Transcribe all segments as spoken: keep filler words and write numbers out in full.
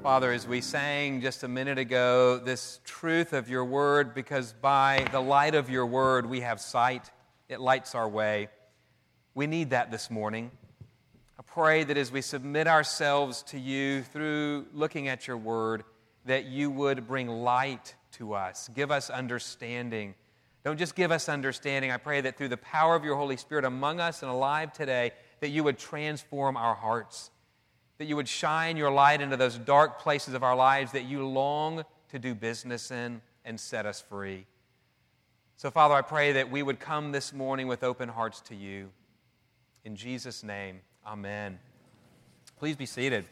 Father, as we sang just a minute ago, this truth of your word, because by the light of your word we have sight, it lights our way. We need that this morning. I pray that as we submit ourselves to you through looking at your word, that you would bring light to us, give us understanding. Don't just give us understanding. I pray that through the power of your Holy Spirit among us and alive today, that you would transform our hearts, that you would shine your light into those dark places of our lives that you long to do business in and set us free. So, Father, I pray that we would come this morning with open hearts to you. In Jesus' name, amen. Please be seated.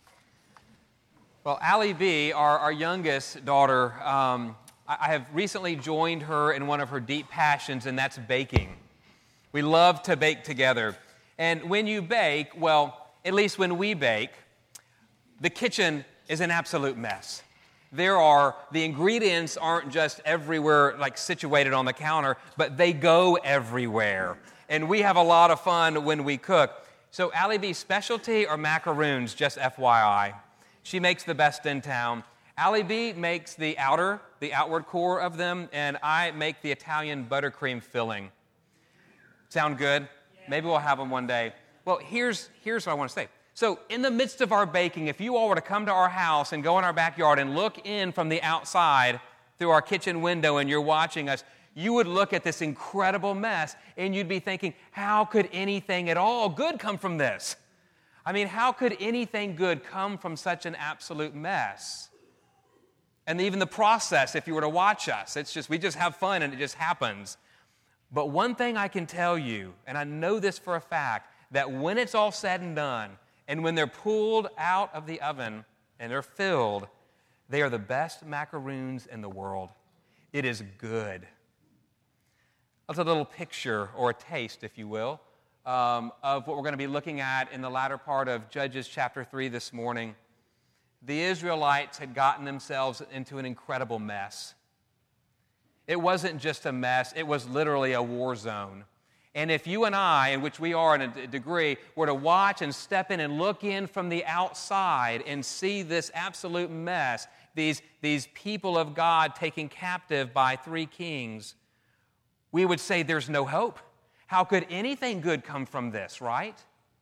Well, Allie B., our, our youngest daughter, um, I, I have recently joined her in one of her deep passions, and that's baking. We love to bake together. And when you bake, well, at least when we bake, the kitchen is an absolute mess. There are, the ingredients aren't just everywhere, like situated on the counter, but they go everywhere. And we have a lot of fun when we cook. So Allie B's specialty are macaroons, just F Y I. She makes the best in town. Allie B makes the outer, the outward core of them, and I make the Italian buttercream filling. Sound good? Maybe we'll have them one day. Well, here's, here's what I want to say. So in the midst of our baking, if you all were to come to our house and go in our backyard and look in from the outside through our kitchen window and you're watching us, you would look at this incredible mess and you'd be thinking, how could anything at all good come from this? I mean, how could anything good come from such an absolute mess? And even the process, if you were to watch us, it's just, we just have fun and it just happens. But one thing I can tell you, and I know this for a fact, that when it's all said and done, and when they're pulled out of the oven and they're filled, they are the best macaroons in the world. It is good. That's a little picture, or a taste, if you will, um, of what we're going to be looking at in the latter part of Judges chapter three this morning. The Israelites had gotten themselves into an incredible mess. It wasn't just a mess, it was literally a war zone. And if you and I, in which we are in a degree, were to watch and step in and look in from the outside and see this absolute mess, these, these people of God taken captive by three kings, we would say there's no hope. How could anything good come from this, right?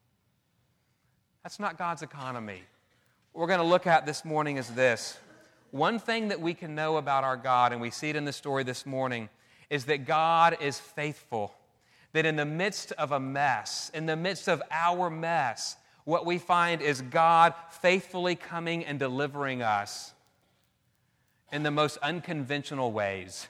That's not God's economy. What we're going to look at this morning is this. One thing that we can know about our God, and we see it in the story this morning, is that God is faithful. That in the midst of a mess, in the midst of our mess, what we find is God faithfully coming and delivering us in the most unconventional ways.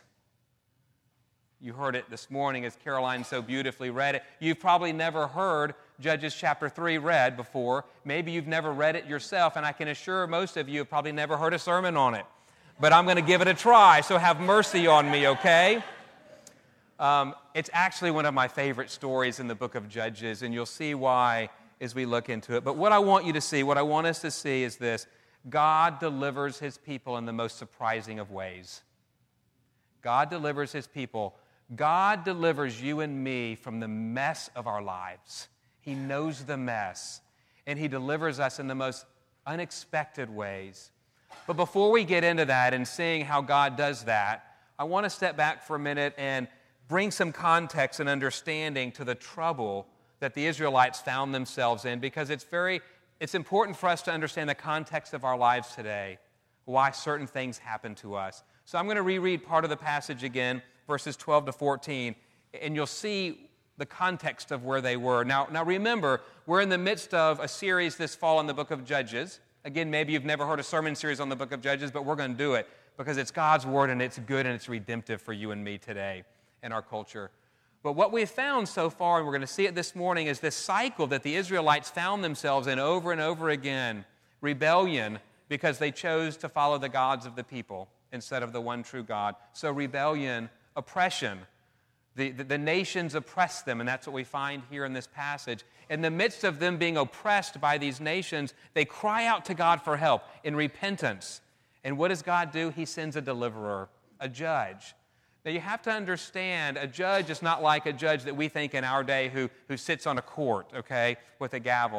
You heard it this morning as Caroline so beautifully read it. You've probably never heard Judges chapter three read before. Maybe you've never read it yourself, and I can assure most of you have probably never heard a sermon on it. But I'm going to give it a try, so have mercy on me, okay? Um, it's actually one of my favorite stories in the book of Judges, and you'll see why as we look into it. But what I want you to see, what I want us to see is this. God delivers his people in the most surprising of ways. God delivers his people. God delivers you and me from the mess of our lives. He knows the mess, and he delivers us in the most unexpected ways. But before we get into that and seeing how God does that, I want to step back for a minute and bring some context and understanding to the trouble that the Israelites found themselves in, because it's very, it's important for us to understand the context of our lives today, why certain things happen to us. So I'm going to reread part of the passage again, verses twelve to fourteen, and you'll see the context of where they were. Now, now remember, we're in the midst of a series this fall in the book of Judges. Again, maybe you've never heard a sermon series on the book of Judges, but we're going to do it because it's God's word and it's good and it's redemptive for you and me today in our culture. But what we've found so far, and we're going to see it this morning, is this cycle that the Israelites found themselves in over and over again. Rebellion, because they chose to follow the gods of the people instead of the one true God. So rebellion, oppression. The, the, the nations oppressed them, and that's what we find here in this passage. In the midst of them being oppressed by these nations, they cry out to God for help in repentance. And what does God do? He sends a deliverer, a judge. Now, you have to understand, a judge is not like a judge that we think in our day who, who sits on a court, okay, with a gavel.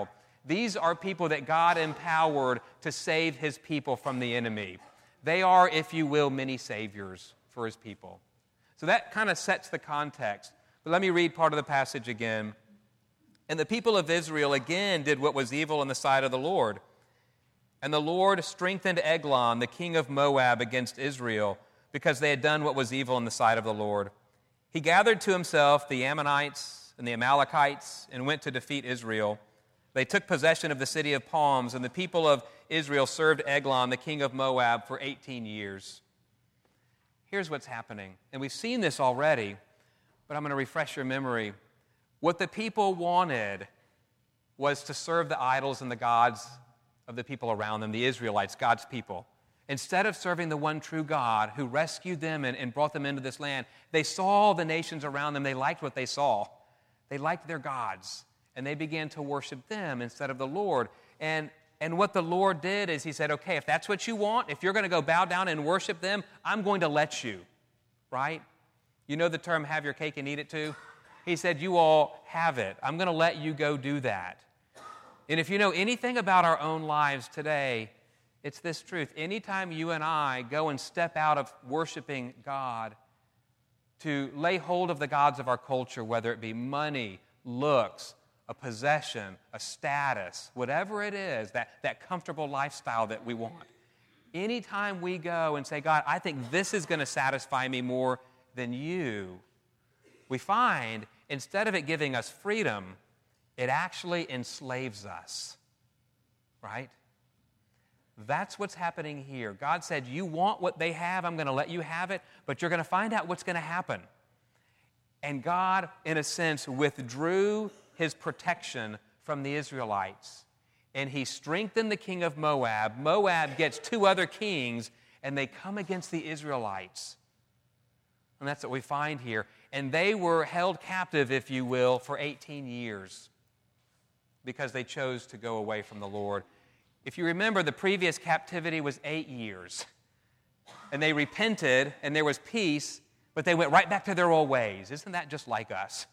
These are people that God empowered to save his people from the enemy. They are, if you will, many saviors for his people. So that kind of sets the context. But let me read part of the passage again. And the people of Israel again did what was evil in the sight of the Lord. And the Lord strengthened Eglon, the king of Moab, against Israel, because they had done what was evil in the sight of the Lord. He gathered to himself the Ammonites and the Amalekites and went to defeat Israel. They took possession of the city of palms, and the people of Israel served Eglon, the king of Moab, for eighteen years. Here's what's happening. And we've seen this already, but I'm going to refresh your memory. What the people wanted was to serve the idols and the gods of the people around them, the Israelites, God's people. Instead of serving the one true God who rescued them and, and brought them into this land, they saw the nations around them. They liked what they saw. They liked their gods, and they began to worship them instead of the Lord. And, and what the Lord did is he said, okay, if that's what you want, if you're going to go bow down and worship them, I'm going to let you, right? You know the term have your cake and eat it too? He said, you all have it. I'm going to let you go do that. And if you know anything about our own lives today, it's this truth. Anytime you and I go and step out of worshiping God to lay hold of the gods of our culture, whether it be money, looks, a possession, a status, whatever it is, that, that comfortable lifestyle that we want. Anytime we go and say, God, I think this is going to satisfy me more than you, we find instead of it giving us freedom, it actually enslaves us, right? That's what's happening here. God said, you want what they have, I'm going to let you have it, but you're going to find out what's going to happen. And God, in a sense, withdrew his protection from the Israelites. And he strengthened the king of Moab. Moab gets two other kings, and they come against the Israelites. And that's what we find here. And they were held captive, if you will, for eighteen years because they chose to go away from the Lord. If you remember, the previous captivity was eight years. And they repented, and there was peace, but they went right back to their old ways. Isn't that just like us?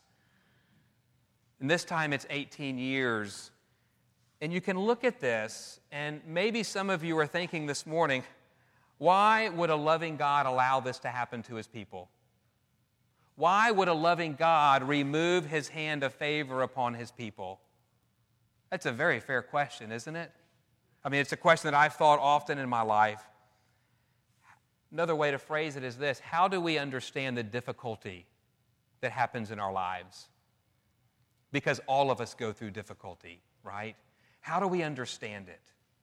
And this time it's eighteen years. And you can look at this, and maybe some of you are thinking this morning, why would a loving God allow this to happen to his people? Why would a loving God remove his hand of favor upon his people? That's a very fair question, isn't it? I mean, it's a question that I've thought often in my life. Another way to phrase it is this: how do we understand the difficulty that happens in our lives? Because all of us go through difficulty, right? How do we understand it?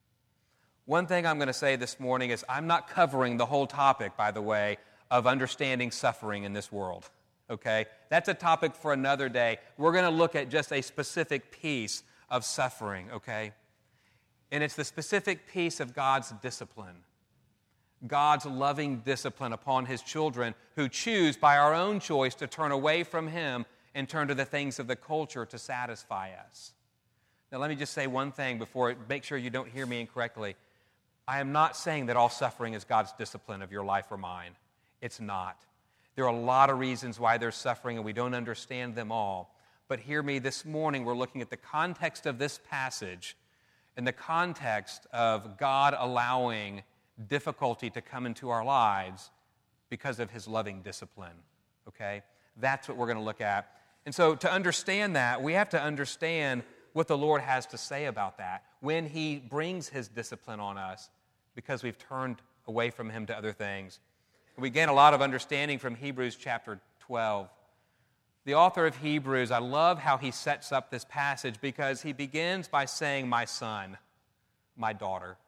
One thing I'm going to say this morning is I'm not covering the whole topic, by the way, of understanding suffering in this world, okay? That's a topic for another day. We're going to look at just a specific piece of suffering, okay? And it's the specific piece of God's discipline, God's loving discipline upon his children who choose by our own choice to turn away from him and turn to the things of the culture to satisfy us. Now, let me just say one thing before, make sure you don't hear me incorrectly. I am not saying that all suffering is God's discipline of your life or mine. It's not. There are a lot of reasons why there's suffering, and we don't understand them all. But hear me, this morning we're looking at the context of this passage in the context of God allowing difficulty to come into our lives because of his loving discipline, okay? That's what we're going to look at. And so to understand that, we have to understand what the Lord has to say about that when he brings his discipline on us because we've turned away from him to other things. And we gain a lot of understanding from Hebrews chapter twelve. The author of Hebrews, I love how he sets up this passage because he begins by saying, my son, my daughter.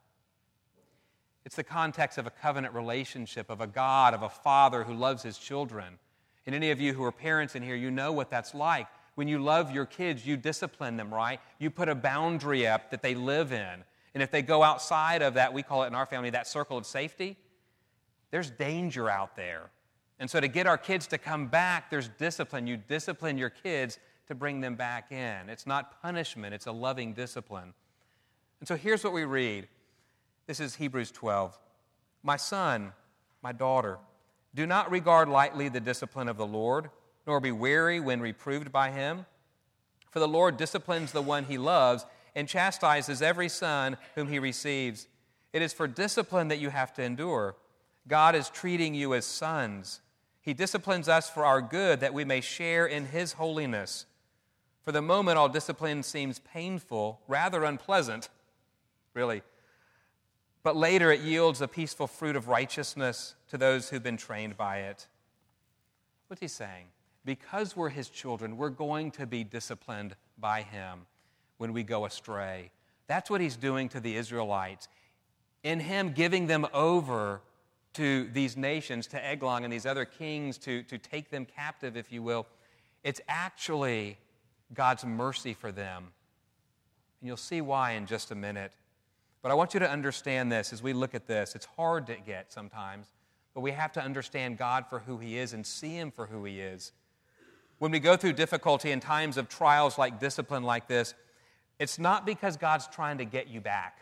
It's the context of a covenant relationship, of a God, of a father who loves his children. And any of you who are parents in here, you know what that's like. When you love your kids, you discipline them, right? You put a boundary up that they live in. And if they go outside of that, we call it in our family that circle of safety, there's danger out there. And so to get our kids to come back, there's discipline. You discipline your kids to bring them back in. It's not punishment, it's a loving discipline. And so here's what we read. This is Hebrews twelve. My son, my daughter, do not regard lightly the discipline of the Lord, nor be weary when reproved by him. For the Lord disciplines the one he loves, and chastises every son whom he receives. It is for discipline that you have to endure. God is treating you as sons. He disciplines us for our good, that we may share in his holiness. For the moment, all discipline seems painful, rather unpleasant, really. But later it yields a peaceful fruit of righteousness to those who've been trained by it. What's he saying? Because we're his children, we're going to be disciplined by him when we go astray. That's what he's doing to the Israelites. In him giving them over to these nations, to Eglon and these other kings, to, to take them captive, if you will, it's actually God's mercy for them. And you'll see why in just a minute. But I want you to understand this as we look at this. It's hard to get sometimes, but we have to understand God for who he is and see him for who he is. When we go through difficulty in times of trials like discipline like this, it's not because God's trying to get you back.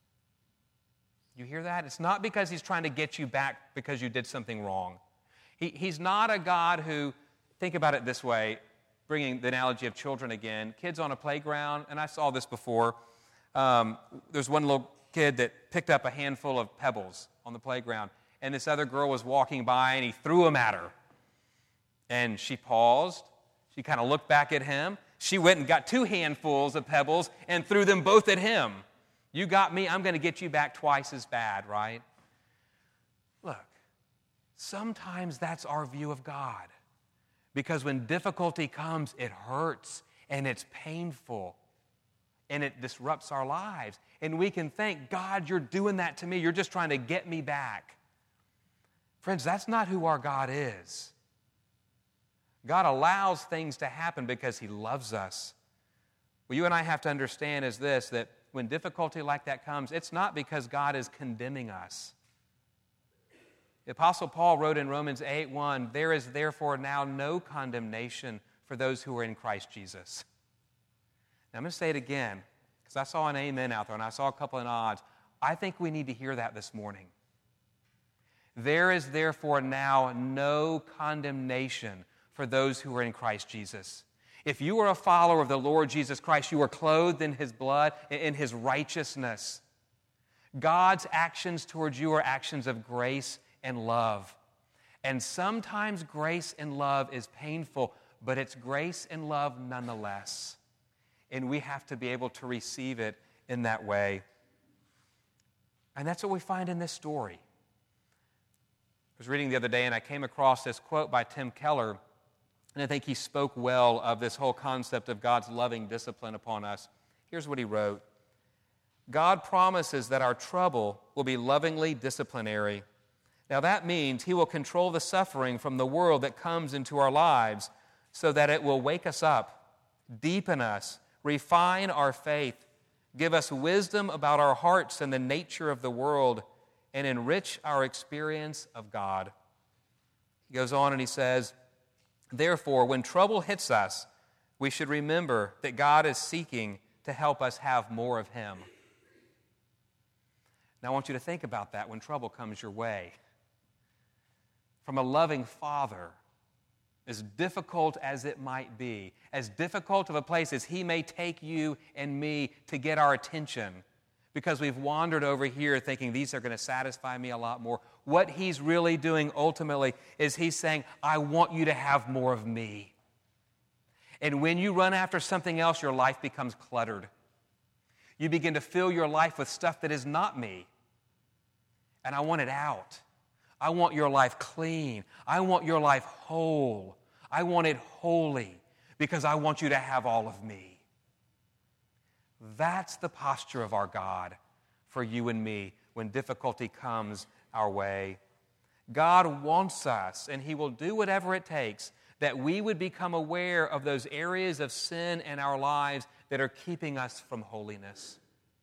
You hear that? It's not because he's trying to get you back because you did something wrong. He, he's not a God who, think about it this way, bringing the analogy of children again. Kids on a playground, and I saw this before. Um, there's one little kid that picked up a handful of pebbles on the playground, and this other girl was walking by, and he threw them at her. And she paused. She kind of looked back at him. She went and got two handfuls of pebbles and threw them both at him. You got me, I'm going to get you back twice as bad, right? Look, sometimes that's our view of God. Because when difficulty comes, it hurts and it's painful and it disrupts our lives. And we can think, God, you're doing that to me. You're just trying to get me back. Friends, that's not who our God is. God allows things to happen because he loves us. What you and I have to understand is this, that when difficulty like that comes, it's not because God is condemning us. The Apostle Paul wrote in Romans eight one, there is therefore now no condemnation for those who are in Christ Jesus. Now I'm going to say it again, because I saw an amen out there and I saw a couple of nods. I think we need to hear that this morning. There is therefore now no condemnation for those who are in Christ Jesus. If you are a follower of the Lord Jesus Christ, you are clothed in his blood, in his righteousness. God's actions towards you are actions of grace and love. And sometimes grace and love is painful, but it's grace and love nonetheless. And we have to be able to receive it in that way. And that's what we find in this story. I was reading the other day and I came across this quote by Tim Keller. And I think he spoke well of this whole concept of God's loving discipline upon us. Here's what he wrote. God promises that our trouble will be lovingly disciplinary. Now that means he will control the suffering from the world that comes into our lives so that it will wake us up, deepen us, refine our faith, give us wisdom about our hearts and the nature of the world, and enrich our experience of God. He goes on and he says, therefore, when trouble hits us, we should remember that God is seeking to help us have more of him. Now, I want you to think about that when trouble comes your way. From a loving Father, as difficult as it might be, as difficult of a place as he may take you and me to get our attention, because we've wandered over here thinking these are going to satisfy me a lot more. What he's really doing ultimately is he's saying, I want you to have more of me. And when you run after something else, your life becomes cluttered. You begin to fill your life with stuff that is not me. And I want it out. I want your life clean. I want your life whole. I want it holy because I want you to have all of me. That's the posture of our God for you and me when difficulty comes our way. God wants us, and he will do whatever it takes, that we would become aware of those areas of sin in our lives that are keeping us from holiness.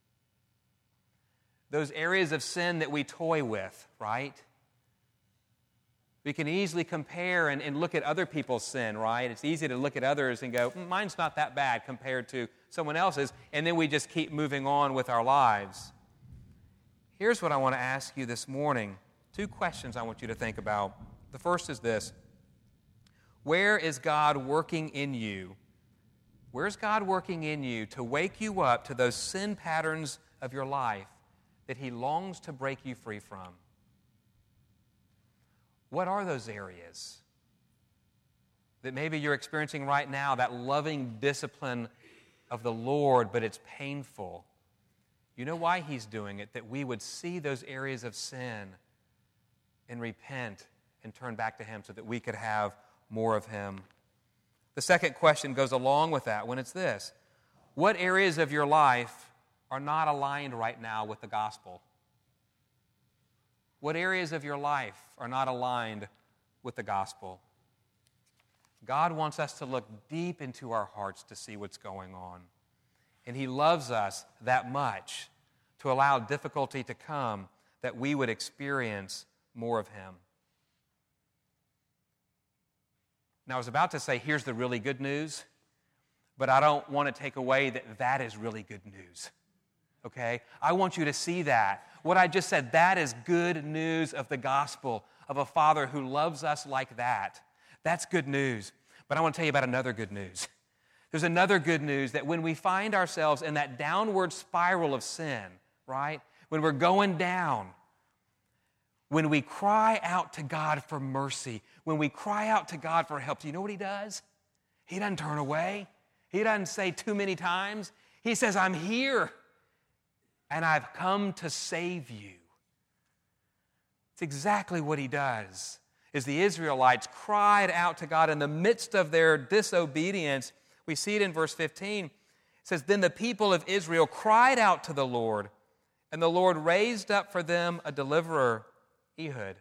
Those areas of sin that we toy with, right? We can easily compare and, and look at other people's sin, right? It's easy to look at others and go, mm, mine's not that bad compared to someone else's, and then we just keep moving on with our lives. Here's what I want to ask you this morning. Two questions I want you to think about. The first is this. Where is God working in you Where's God working in you to wake you up to those sin patterns of your life that He longs to break you free from? What are those areas that maybe you're experiencing right now, that loving discipline of the Lord, but it's painful? You know why He's doing it? That we would see those areas of sin and repent and turn back to Him so that we could have more of Him. The second question goes along with that when it's this: what areas of your life are not aligned right now with the gospel? What areas of your life are not aligned with the gospel? God wants us to look deep into our hearts to see what's going on. And He loves us that much to allow difficulty to come that we would experience more of Him. Now, I was about to say, here's the really good news, but I don't want to take away that that is really good news. Okay? I want you to see that. What I just said, that is good news of the gospel, of a Father who loves us like that. That's good news. But I want to tell you about another good news. There's another good news that when we find ourselves in that downward spiral of sin, right? When we're going down, when we cry out to God for mercy, when we cry out to God for help, do you know what He does? He doesn't turn away. He doesn't say too many times. He says, I'm here, and I've come to save you. It's exactly what He does. As the Israelites cried out to God in the midst of their disobedience, we see it in verse fifteen. It says, then the people of Israel cried out to the Lord, and the Lord raised up for them a deliverer, Ehud.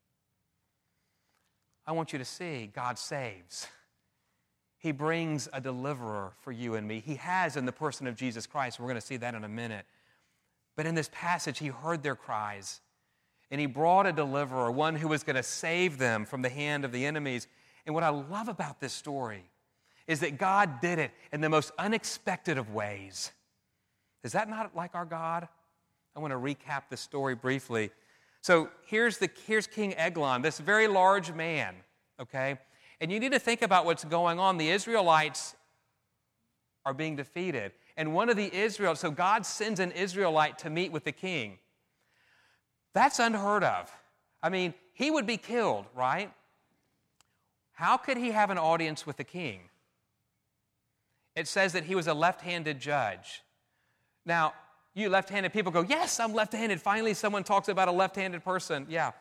I want you to see, God saves. He brings a deliverer for you and me. He has in the person of Jesus Christ. We're going to see that in a minute. But in this passage, He heard their cries, and He brought a deliverer, one who was going to save them from the hand of the enemies. And what I love about this story is that God did it in the most unexpected of ways. Is that not like our God? I want to recap the story briefly. So here's, the, here's King Eglon, this very large man, okay? And you need to think about what's going on. The Israelites are being defeated. And one of the Israelites, so God sends an Israelite to meet with the king. That's unheard of. I mean, he would be killed, right? How could he have an audience with the king? It says that he was a left-handed judge. Now, you left-handed people go, yes, I'm left-handed. Finally, someone talks about a left-handed person. Yeah.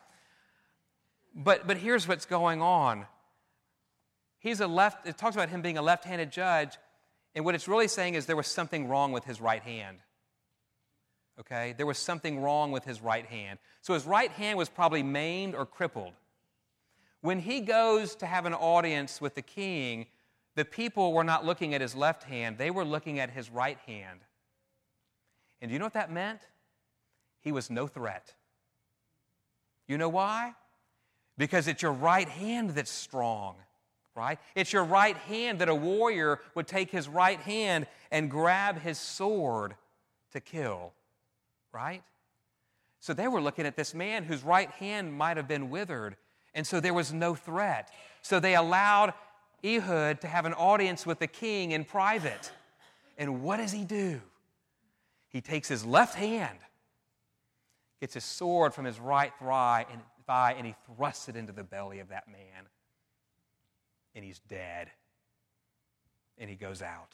But, but here's what's going on. He's a left, it talks about him being a left-handed judge, and what it's really saying is there was something wrong with his right hand. Okay? There was something wrong with his right hand. So his right hand was probably maimed or crippled. When he goes to have an audience with the king, the people were not looking at his left hand, they were looking at his right hand. And do you know what that meant? He was no threat. You know why? Because it's your right hand that's strong, right? It's your right hand that a warrior would take his right hand and grab his sword to kill, right? So they were looking at this man whose right hand might have been withered, and so there was no threat. So they allowed Ehud to have an audience with the king in private. And what does he do? He takes his left hand, gets his sword from his right thigh, and, thigh, and he thrusts it into the belly of that man. And he's dead. And he goes out.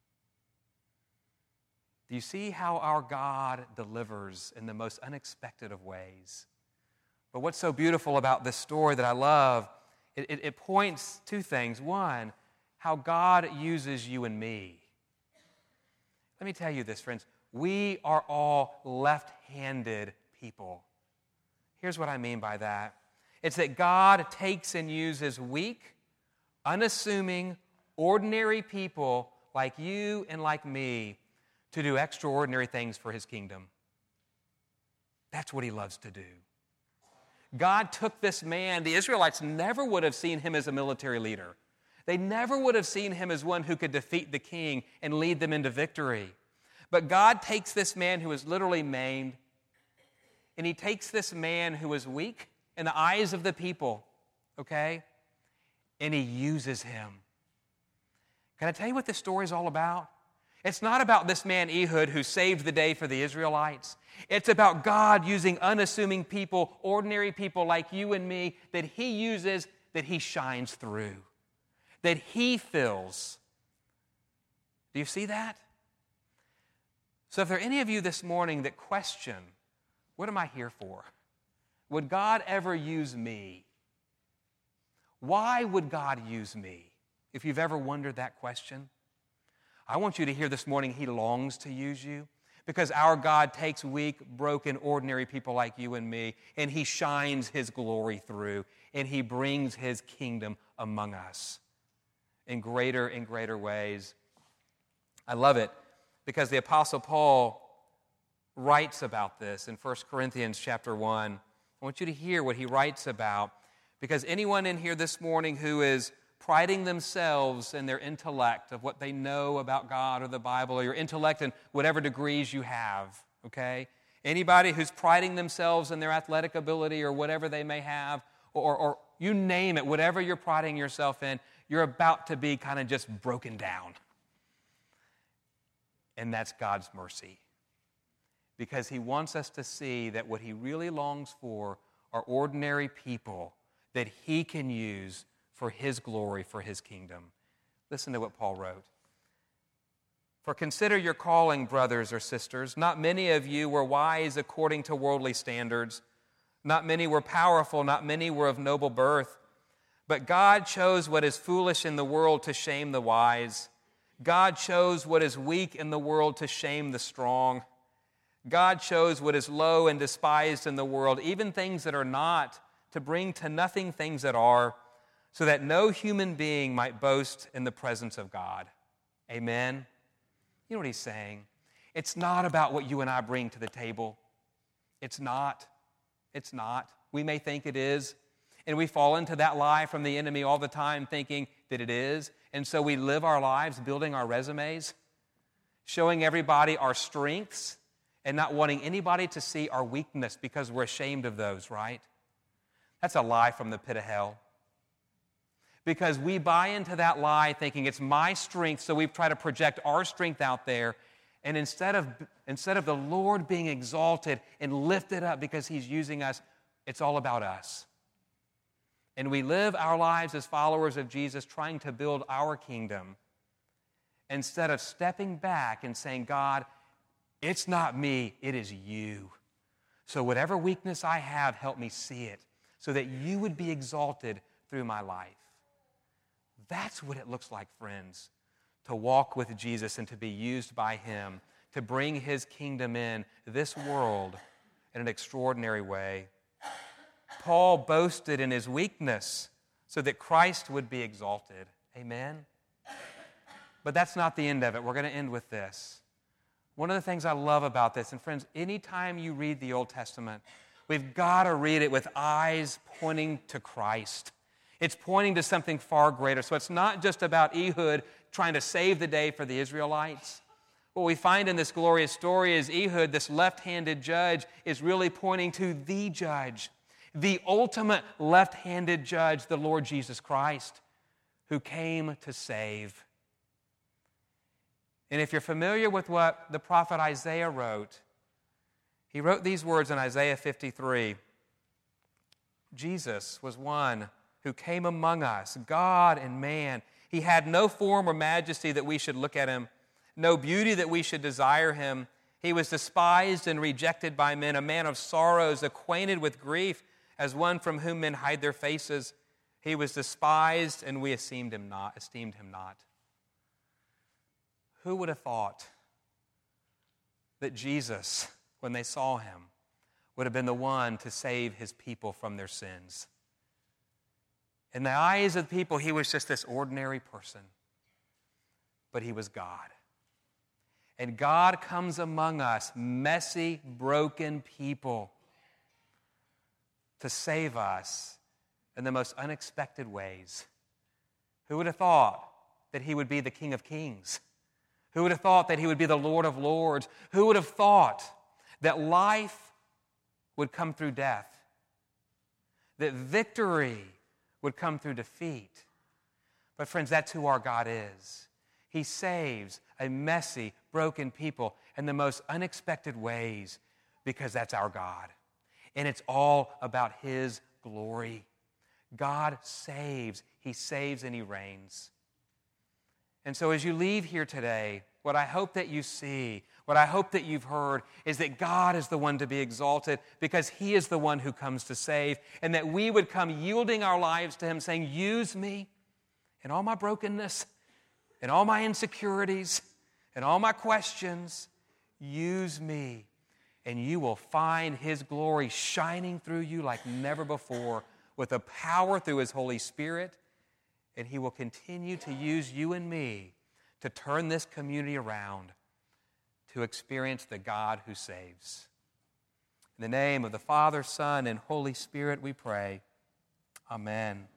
Do you see how our God delivers in the most unexpected of ways? But what's so beautiful about this story that I love, it, it, it points to things. One, how God uses you and me. Let me tell you this, friends. We are all left-handed people. Here's what I mean by that. It's that God takes and uses weak, unassuming, ordinary people like you and like me to do extraordinary things for His kingdom. That's what He loves to do. God took this man. The Israelites never would have seen him as a military leader. They never would have seen him as one who could defeat the king and lead them into victory. But God takes this man who is literally maimed, and He takes this man who is weak in the eyes of the people, okay? And He uses him. Can I tell you what this story is all about? It's not about this man Ehud who saved the day for the Israelites. It's about God using unassuming people, ordinary people like you and me, that he uses, that he shines through, that he fills. Do you see that? So if there are any of you this morning that question, what am I here for? Would God ever use me? Why would God use me? If you've ever wondered that question, I want you to hear this morning he longs to use you, because our God takes weak, broken, ordinary people like you and me, and he shines his glory through, and he brings his kingdom among us in greater and greater ways. I love it because the Apostle Paul writes about this in First Corinthians chapter one. I want you to hear what he writes about, because anyone in here this morning who is priding themselves in their intellect of what they know about God or the Bible, or your intellect in whatever degrees you have, okay? Anybody who's priding themselves in their athletic ability or whatever they may have, or, or you name it, whatever you're priding yourself in, you're about to be kind of just broken down. And that's God's mercy, because he wants us to see that what he really longs for are ordinary people that he can use for his glory, for his kingdom. Listen to what Paul wrote. For consider your calling, brothers or sisters. Not many of you were wise according to worldly standards. Not many were powerful. Not many were of noble birth. But God chose what is foolish in the world to shame the wise. God chose what is weak in the world to shame the strong. God chose what is low and despised in the world, even things that are not, to bring to nothing things that are, so that no human being might boast in the presence of God. Amen? You know what he's saying? It's not about what you and I bring to the table. It's not. It's not. We may think it is, and we fall into that lie from the enemy all the time, thinking that it is, and so we live our lives building our resumes, showing everybody our strengths, and not wanting anybody to see our weakness because we're ashamed of those, right? That's a lie from the pit of hell. Because we buy into that lie thinking it's my strength, so we try to project our strength out there. And instead of, instead of the Lord being exalted and lifted up because he's using us, it's all about us. And we live our lives as followers of Jesus trying to build our kingdom instead of stepping back and saying, God, it's not me, it is you. So whatever weakness I have, help me see it so that you would be exalted through my life. That's what it looks like, friends, to walk with Jesus and to be used by him to bring his kingdom in this world in an extraordinary way. Paul boasted in his weakness so that Christ would be exalted. Amen? But that's not the end of it. We're going to end with this. One of the things I love about this, and friends, anytime you read the Old Testament, we've got to read it with eyes pointing to Christ. It's pointing to something far greater. So it's not just about Ehud trying to save the day for the Israelites. What we find in this glorious story is Ehud, this left-handed judge, is really pointing to the judge, the ultimate left-handed judge, the Lord Jesus Christ, who came to save. And if you're familiar with what the prophet Isaiah wrote, he wrote these words in Isaiah fifty-three. Jesus was one who came among us, God and man. He had no form or majesty that we should look at him, no beauty that we should desire him. He was despised and rejected by men, a man of sorrows, acquainted with grief, as one from whom men hide their faces. He was despised, and we esteemed him not. Esteemed him not. Who would have thought that Jesus, when they saw him, would have been the one to save his people from their sins? In the eyes of the people, he was just this ordinary person. But he was God. And God comes among us, messy, broken people, to save us in the most unexpected ways. Who would have thought that he would be the King of Kings? Who would have thought that he would be the Lord of Lords? Who would have thought that life would come through death? That victory would come through defeat. But friends, that's who our God is. He saves a messy, broken people in the most unexpected ways because that's our God. And it's all about His glory. God saves. He saves and He reigns. And so as you leave here today, what I hope that you see, what I hope that you've heard, is that God is the one to be exalted because He is the one who comes to save, and that we would come yielding our lives to Him, saying, use me in all my brokenness, in all my insecurities, in all my questions. Use me, and you will find His glory shining through you like never before with a power through His Holy Spirit. And He will continue to use you and me to turn this community around to experience the God who saves. In the name of the Father, Son, and Holy Spirit we pray. Amen.